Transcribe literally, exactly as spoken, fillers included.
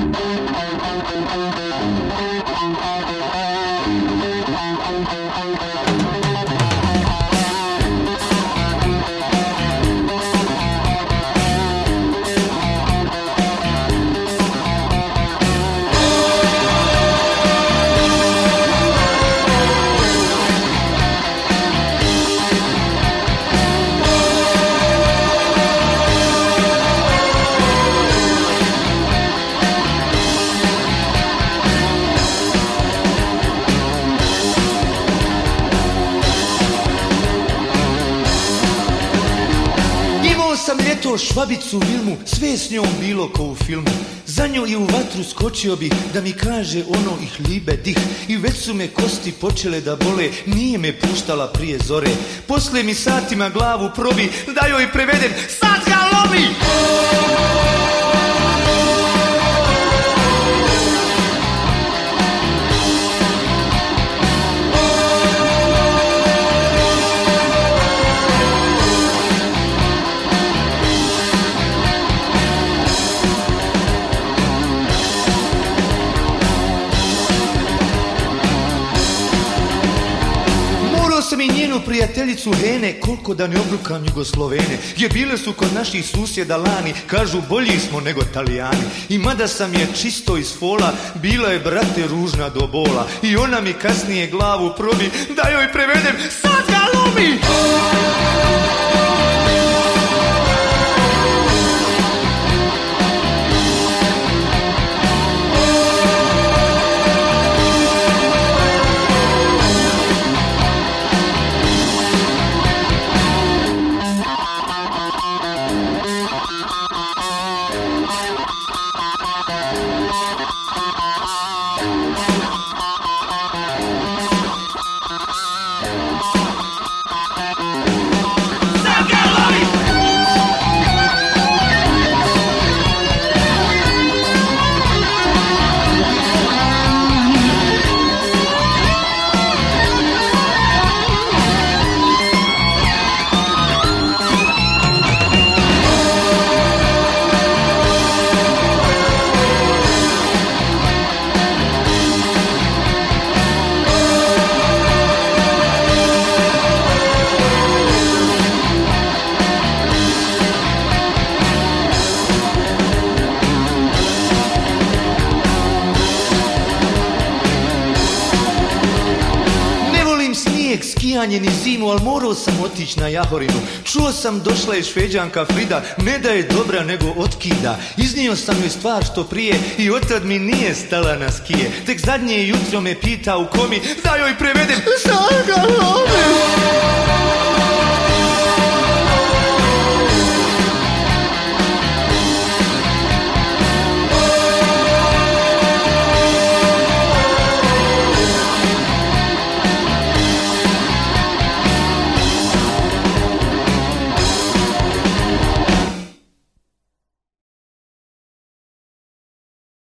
Sam ljeto švabicu Vilmu, sve s njom bilo ko u filmu. Za nju i u vatru skočio bi da mi kaže ono ih libe dih. I već su me kosti počele da bole, nije me puštala prije zore. Posle mi satima glavu probi, da joj prevedem, sad ga lomi! Sam i njenu prijateljicu Hene, koliko da ne obrukam Jugoslovene. Je bile su kod naših susjeda lani, kažu bolji smo nego Talijani. I mada sam je čisto iz fola, bila je brate ružna do bola. I ona mi kasnije glavu probi, da joj prevedem, sad ga lomi! Skijanje ni zimu, al morao sam otići na Jahorinu. Čuo sam došla je Šveđanka Frida, ne da je dobra nego otkida. Iznio sam joj stvar što prije i otad mi nije stala na skije. Tek zadnje jutro me pita u komi, da joj prevedem, sad ga lovim!